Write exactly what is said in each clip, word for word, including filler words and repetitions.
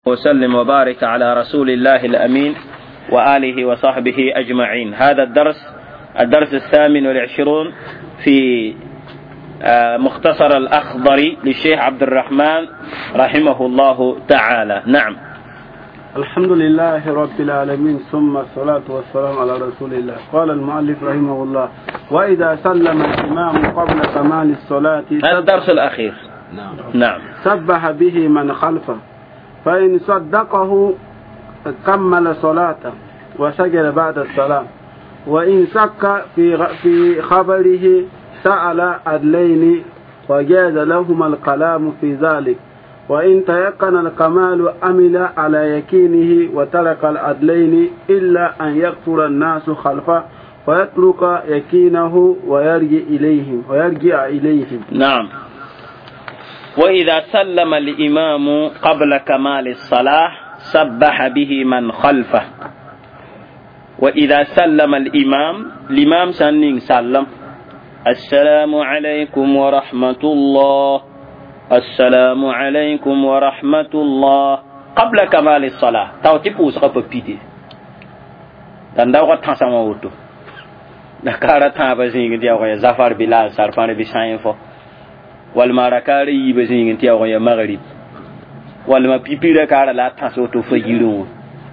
وسلم وبارك على رسول الله الأمين وآله وصحبه أجمعين. هذا الدرس الدرس الثامن والعشرون في مختصر الأخضري للشيخ عبد الرحمن رحمه الله تعالى. نعم. الحمد لله رب العالمين ثم الصلاة والسلام على رسول الله. قال المؤلف رحمه الله: وإذا سلم الإمام قبل كمال الصلاة، هذا الدرس الأخير. نعم. نعم. سبح به من خلفه، فإن صدقه كمل صلاته وسجد بعد السلام، وإن شك في في خبره سأل عدلين وجاز لهما الكلام في ذلك، وإن تيقن الكمال عمل على يقينه وترك العدلين إلا أن يكثر الناس خلفه ويترك يقينه ويرجع إليهم ويرجع إليهم. نعم. وإذا سلم الإمام قبل كمال الصلاة سبح به من خلفه. وإذا سلم الإمام الإمام سنين سلم السلام عليكم ورحمة الله السلام عليكم ورحمة الله قبل كمال الصلاة توتيبو سقط بيدي تنداو تنسى موتو نكارا تابا زين دي أو زفر بلال سرفان بساين فو والماركاري بزين دي أو مغرب والما بيبيرا كارا لا تنسى تو فجيرون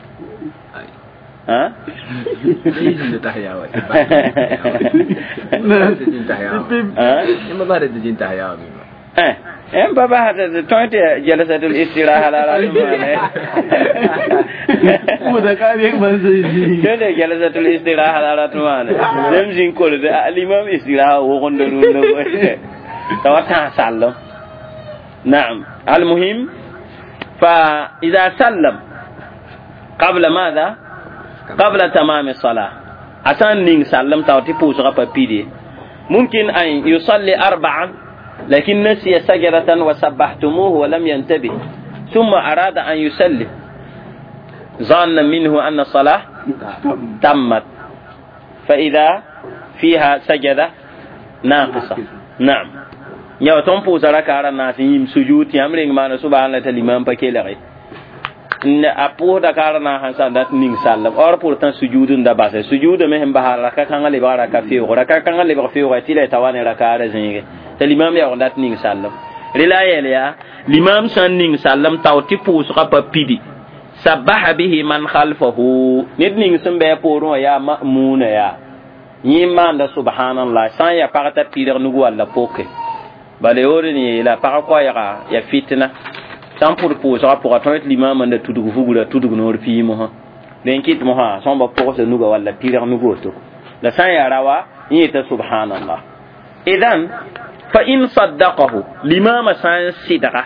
ها يجين تحيا واي يجين تحيا ها ما بعد يجين تحيا ها em baba hada tointe jalasatul istiraha la la muda kari manzi kene jalasatul istiraha la la tumane dem jin ko de alimam istiraha wo gondo no tawata sallam. نعم. المهم فإذا سلم قبل ماذا قبل تمام الصلاة عشان نين سلم توتي بوسغا بيدي ممكن أن يصلي أربعا لكن نسي سجدة وسبحتموه ولم ينتبه ثم أراد أن يسلم ظن منه أن الصلاة تمت فإذا فيها سجدة ناقصة. نعم. يا تنفو سرك على الناس يم سجود يامرين ما نسبح الله الإمام بكيلغي إن أبوه دكارنا هنسا دات نين سالم أور بورتان سجود دباس سجود مهم بحال ركع كان لي بارا كفيو ركع كان لي بفيو غتيله تواني ركع رزينغ الإمام يا دات نين سالم رلاية ليا الإمام سان نين سالم تاوتي بوس رابا بيدي سبح به من خلفه نيد نين سمبه بورو يا مأمون يا يمان سبحان الله سان يا باغتا بيدر نغو الله بوكي باليورني لا باغكوا يا يا فتنه tant pour pour ça pour attendre l'imam de tout du fugu la tout du nord fi mo ha den kit mo ha son ba pour se nuga wala tirer nugo to la san ya rawa yita subhanallah. idan fa in saddaqahu l'imam san sidqa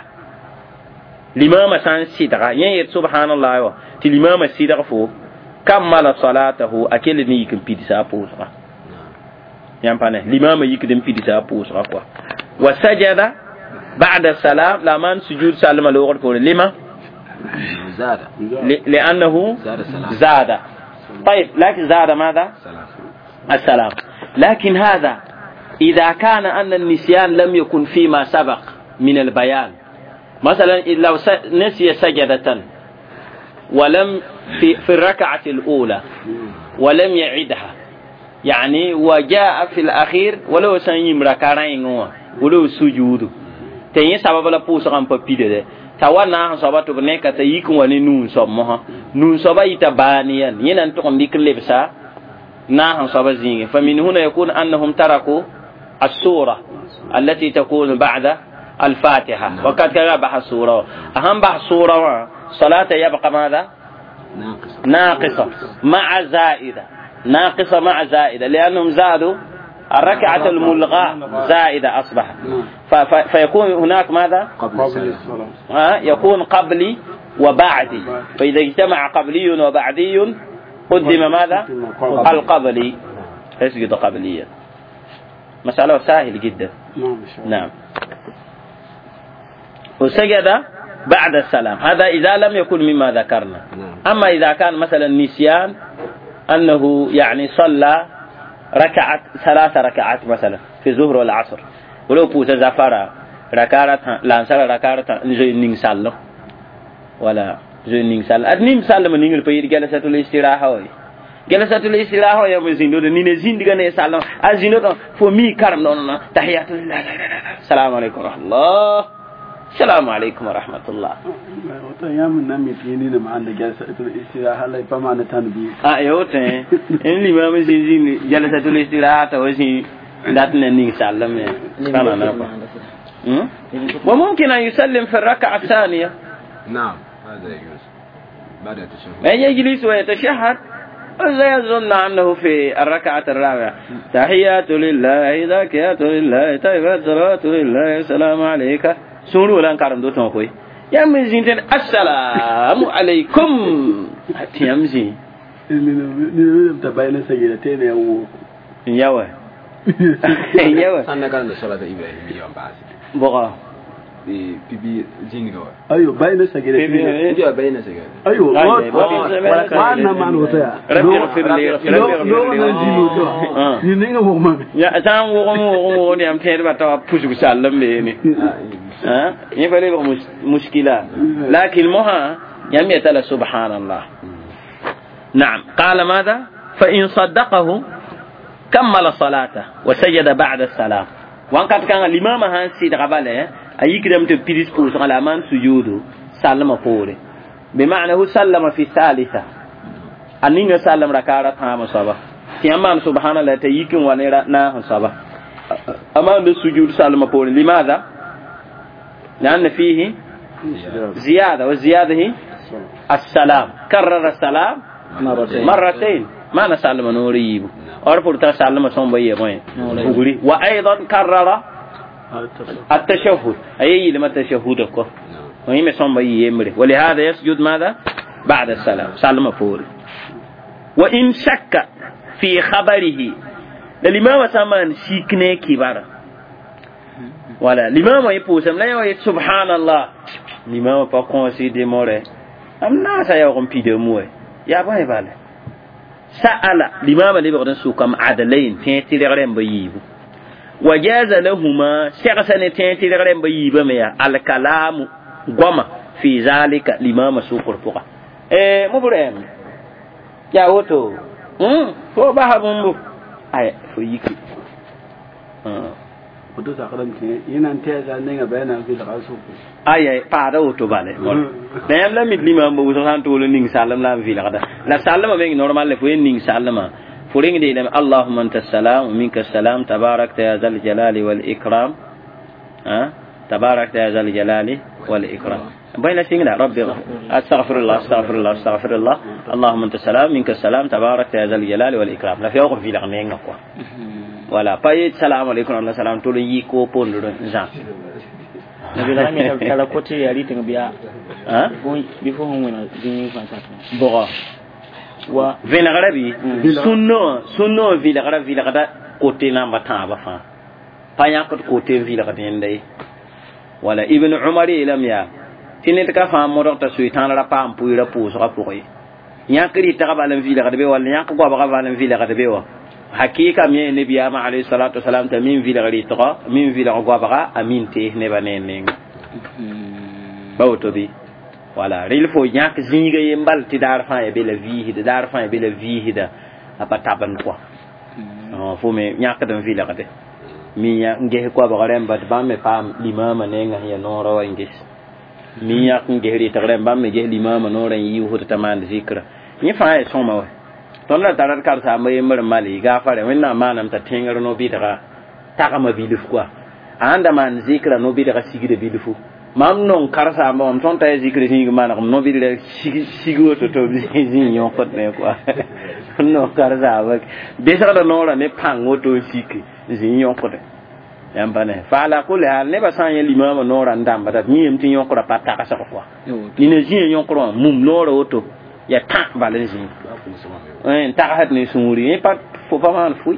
l'imam san sidqa yita subhanallah wa ti l'imam sidqa fu kamala salatahu akil ni yikin pidi sa pour ça yam pane l'imam yikin pidi sa pour ça quoi wa sajada بعد السلام لمن سجود سلم الأول كون لما زاد لأنه زاد. طيب لكن زاد ماذا السلام. لكن هذا إذا كان أن النسيان لم يكن فيما سبق من البيان مثلا لو نسي سجدة ولم في, في الركعة الأولى ولم يعدها يعني وجاء في الأخير ولو سنيم ركعين ولو سجود تيين سبب لا پوس غام پپیده ده تاوانا سبب تو نه کته یکون ونی نون سب مها نون سب ایت بانيان ينن تو ديك لبسا نا سبب زين فمن هنا يكون انهم تركوا السوره التي تكون بعد الفاتحه وقد كان بح السوره اهم بح السوره صلاه يبقى ماذا ناقصه ناقصه مع زائده ناقصه مع زائده لانهم زادوا الركعة الملغاة زائدة أصبح فيكون هناك ماذا قبل الصلاة يكون قبلي وبعدي فإذا اجتمع قبلي وبعدي قدم ماذا القبلي يسجد قبليا. مسألة سهل جدا. نعم. وسجد بعد السلام هذا إذا لم يكن مما ذكرنا. أما إذا كان مثلا نسيان أنه يعني صلى ركعت ثلاث ركعات مثلا في الظهر والعصر ولو بوت زفارة ركعت لانسال ركعت نجي نينسال ولا زين سال أدنيم سالم نيجي بيجي جلسة الاستراحة هوي جلسة الاستراحة هوي يوم زين دود نين زين دكان سالم أزين دود فمي كرم دونا تحيات الله السلام عليكم ورحمة الله السلام عليكم ورحمة الله. وتيام نامي تيني نم عند جلسة الاستراحة لا يفهمنا تنبيه. آه يوتين إن لي ما مزين زين جلسة الاستراحة توزين داتنا نين سالم كنا نابا. وممكن أن يسلم في الركعة الثانية. نعم هذا يجوز بعد التشهد. أن يجلس ويتشهد ولا يظن أنه في الركعة الرابعة تحيات لله زكاة لله طيبات صلاة لله السلام عليك سورو لان كارم دو تنكوي يا مزين السلام عليكم تيامزي ni ta bayna sagirate ne yawo yawa yawa sanna kan da salata ibrahim yawan basi boga di bibi jingo ayo bayna sagirate bibi bayna sagirate ayo wa na man wata ya rabbi ghfir li rabbi ghfir li ni ninga wo ma ya tan wo wo wo ni am tere bata pusu sallam be ni ها يفعل له مشكلة لكن مها يميت سبحان الله. نعم قال ماذا فإن صدقه كمل صلاته وسجد بعد السلام وان كان كان الإمام هانسي دغباله أي كلام تبتدي سكوت على من سجوده سلم فوري بمعنى هو سلم في الثالثة أنين سلم ركعة تام صبا كمان سبحان الله تيكن ونرا نه صبا أما السجود سلم فوري لماذا؟ لأن فيه زيادة والزيادة هي السلام كرر السلام مرتين ما نسلم نوريب أرفض تسلم صنبيه وين وأيضا كرر التشهد أي لما التشهدك وهم صنبيه يمره ولهذا يسجد ماذا بعد السلام سلم فور وإن شك في خبره الإمام سمان شيكني كبار ولا l'imam est pour ça là il subhanallah l'imam pas considérer more amna sa ya rompi de moi ya ba ba la sa'ala l'imam li bagdan su kam adalain tin tilerem bayibu wajaza lahumma shakhsan tin tilerem bayiba me ya al kalam goma fi zalika l'imam su qurfuqa eh mubrem ya woto hm ko ba habumbu ay fo yiki Oto sakaram tiye, yinan tiye sa nenga bayana fi la kasu. Aye, pada oto bale. Na yam la mit lima mbo so han tolo ning salam la fi la kada. La salama be normal le fo ning salama. Fo ring de dem Allahumma anta salam wa minka salam tabarakta ya zal jalali wal ikram. Ha? Tabarakta ya zal jalali wal ikram. Bayna singla rabbi astaghfirullah astaghfirullah astaghfirullah. Allahumma anta salam minka salam tabarakta ya zal jalali wal ikram. La fi ko fi la nenga quoi. Voilà, pas y salam alaikum Allah salam tout le yiko pondre Jean. Nabi la mi kala côté yari tin biya. Hein? Bon, before on wena dini fanta. Bon. Wa venagarabi sunno sunno vilagarabi vilagada côté namba tamba fa. Pa ya ko côté vilagada ndey. Voilà, Ibn Umar ilam ya. Tinet ka fa mo dokta suitan la pa ampu ra pou so rapoi. Yakri ta ba lam vilagada be wala yak ko ba ba lam vilagada be wa. Hakika mi nabi ama alayhi salatu wasalam ta min vila gari to min vila go baga amin te ne banene bawto bi wala ril fo nyak zinga yembal ti dar fa e be la vie de dar fa e be la vie da apata ban quoi on fo me nyak dan vila gade mi ya nge ko baga remba ba me pam limama ne nga ya no rawa ngis mi ya nge ri ta remba me je limama no ran yi hu ta man zikra ni fa e soma wa tonna tarar kar sa mai mar mali gafare winna manam ta tengar no bi daga taka ma bilif quoi anda man zikra no bi daga sigide bilifu mam non kar sa mam ton ta zikri ni manam no bi daga sigo to to zin yon kot ne quoi no kar sa ba de sa da no ra ne pango to sikri zin yon kot yam bane fala kul hal ne ba san ye limama no ra ndam ba da ni em tin yon ko ra pata ka sa quoi ni ne zin yon ko mum no ra oto ya ta balen zin en takat ni suri pas fo pas man fui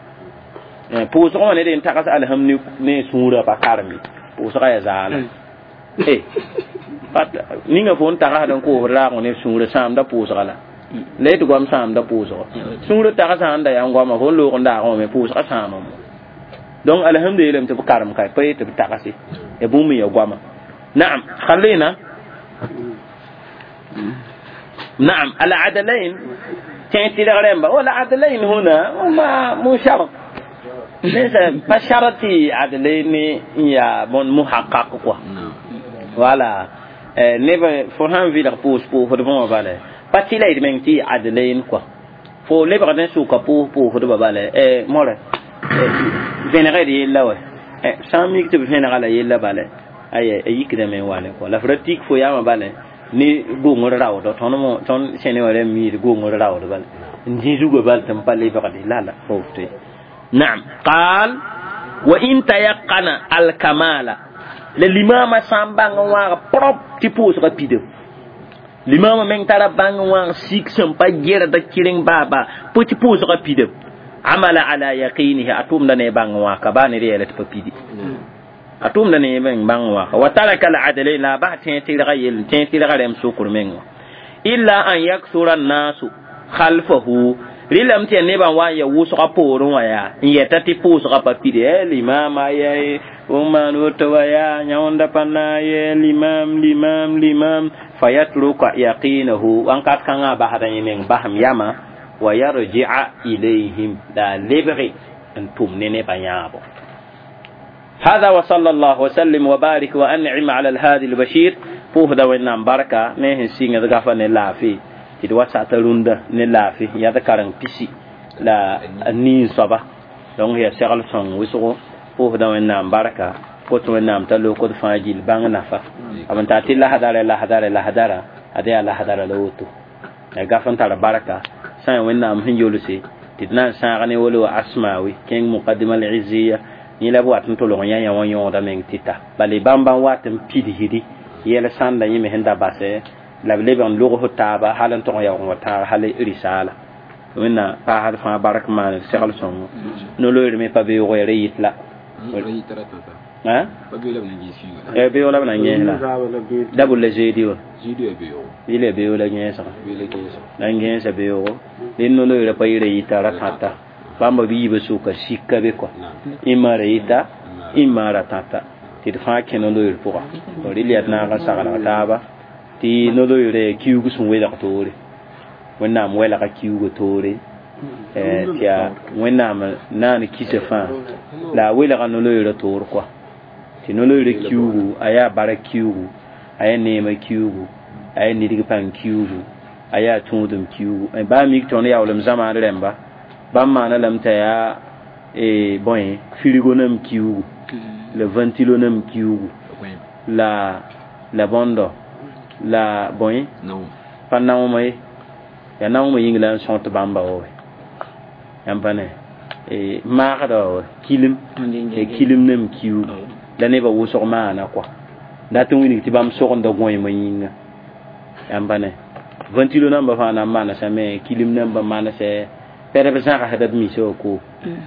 eh pour so on est en takat alhamni ne sura pa karmi pour so ya zala eh pat ninga fon takat dan ko ra ko ne sura sam da pour so la le to gam sam da pour so sura takat san da yang gam ko lo ko da ko me pour so sam mo donc alhamdulillah to karam kai pe to takasi e bumi ya gama na'am khallina نعم العدلين تنتي لغريمبا والعدلين هنا هما مو شرط ليس فشرطي عدلين يا من محقق كوا ولا نبى فهم في البوس بو فدبون بالله باتيلا يدمنتي عدلين كوا فو لبر دين سوكا بو بو فدبا بالله إيه مورا فينغال يلا وي سامي كتب فينغال يلا بالله أي أي كده من واله كوا لا فرتيك فو يا ما بالله ni gongo rawo do ton mo ton sene wala mi gongo rawo do bal njizu go bal tam palle faqadi la la fofte na'am qal wa in tayaqqana al kamala le limama sambanga wa prop tipo so rapide limama men tara banga wa sik sam pa gera da kiring baba po tipo so rapide amala ala yaqinihi atum da ne banga wa ka bani rele to papidi atum da ne ben bangwa wa taraka al adli la ba tin tirayil tin tirarem sukur mengo illa an yaksura an-nasu khalfahu rilam tin ne ban wa ya wusu qaporun wa ya yeta ti pusu qapide limama ya umman to ya nyonda panna ya limam limam limam fayatruka yaqinahu an kat kanga ba hadan men baham yama wa yarji'a ilayhim da libri antum ne ne banyabo. هذا وصلى الله وسلم وبارك وأنعم على الهادي البشير فوهدا وإنام بركة نهن سينغ دغفا نلافي تدوا ساتلوند نلافي يذكرن بيسي لا نين صبا دونك هي سيغل سون وسو فوهدا وإنام بركة كوت وإنام تلو كوت فاجيل بان نفا أمن تاتي الله هدار الله هدار الله هدار أدي الله هدار لوتو نغفن تال بركة سان وإنام هنجولسي تدنا سان ولو أسماوي كين مقدمة العزية ni la wat to lo nya nya won yon da men tita bali bamba wat pidi hidi yele sanda yime henda basse la le ban lo ho taba halan to ya won ta hale risala wina pa har fa barak man segal son no lo me pa be o yere yitla ha pa be la ngi singa e be o la na ngela dabul le jedi o jedi e be o ile be o la ngesa be le ngesa na ngesa be o din no lo yere pa yere yitara tata bamba bi be suka sikka be ko imara ita imara tata ti fa keno lo yir pour o ri na ga sagala taba ti no lo yire kiugu sun wela ko tore wonna mo wela ka kiugu tore eh tia wonna ma nan kise fa la wela ka no lo yire tore ko ti no lo yire kiugu aya bara kiugu aya nema kiugu aya ni diga pan kiugu aya tundum kiugu e ba mi ton ya wolum zama remba bamma na lamta ya e bon frigo nam kiugu le ventilo nam kiugu la la bondo la bon non panna mo mai ya na mo yingla son to bamba o yampane e ma do kilim e kilim nam kiugu da ne ba wuso ma na kwa da tun wini ti bam so ndo goy mo yinga yampane ventilo nam ba fa na mana sa me kilim nam ba mana se pere be zaka hada mi so ko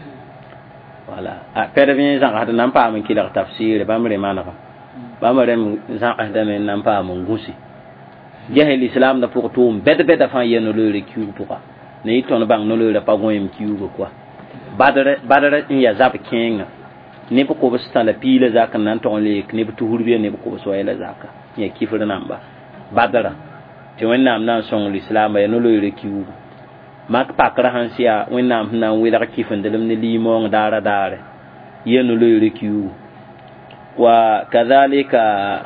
wala a pere be zaka hada nan pa min kila tafsir ba mre manaka ba mre zaka hada men nan pa mun gusi jahil islam da pour tout bed bed fa yeno le le kiu pourquoi ne ton bang no le pa goyim kiu quoi badare badare in ya zap king ne ko ko sta la pile zaka nan ton le ne bu tuhurbe ne bu ko so ela zaka ya kifir namba badara ti wannan nan son l'islam ya no le le kiu mak pakra hansia wennam na wila kifan delam ni limong dara dare yenu lo rekiu wa kadhalika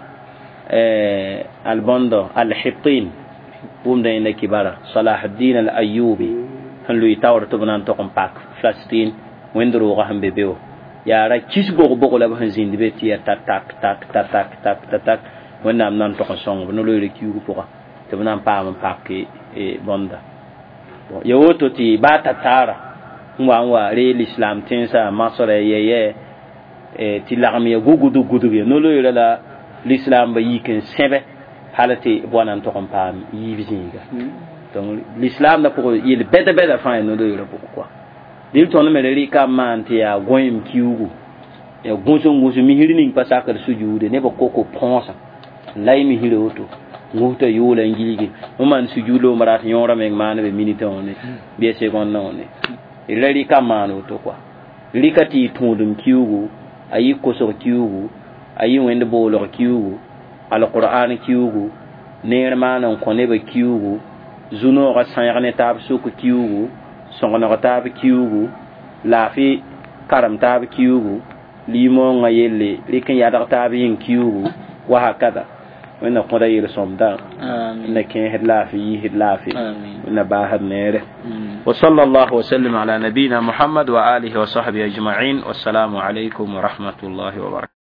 eh albondo alhitin bum da ina kibara salahuddin al-ayyubi han lu tawr to banan to kompak Palestine wendro ga hambe bewo ya ra kisbo go la ban zindi be ti tak tak tak tak tak tak tak wennam nan to ko song no lo rekiu pour to banan pa man pakke e bonda yawoto ti bata tara ngwa ngwa re l'islam tinsa masore yeye e ti lagmi gugudu gudu no lo yela la l'islam ba yiken sebe halati bonan to kompam yibizinga donc l'islam da pour il bete bete fa no lo yela pourquoi dil ton me ri kam man ti ya goyim kiugu ya gonso ngoso mi hirinin pasakar sujude ne ba koko ponsa lay mi hiroto nguta yola ngiligi man sujulo marat nyora meg mana be minute one be seconde one ilari kamano to kwa likati tundum kiugu ayi ko so kiugu ayi wende bolo kiugu alquran kiugu neer manan ko ne ba kiugu zuno ga sãyg taab sʋk kiugu sõgneg taab kiugu laafɩ karam taab kiugu limonga yelle rɩk n yadg taab yĩn kiugu wa hakada wẽnna kõda yel-sõmda wẽnna kẽesd laafɩ yiisd laafɩ wẽnna baasd neere وصلى الله وسلم على نبينا محمد وآله وصحبه أجمعين والسلام عليكم ورحمة الله وبركاته.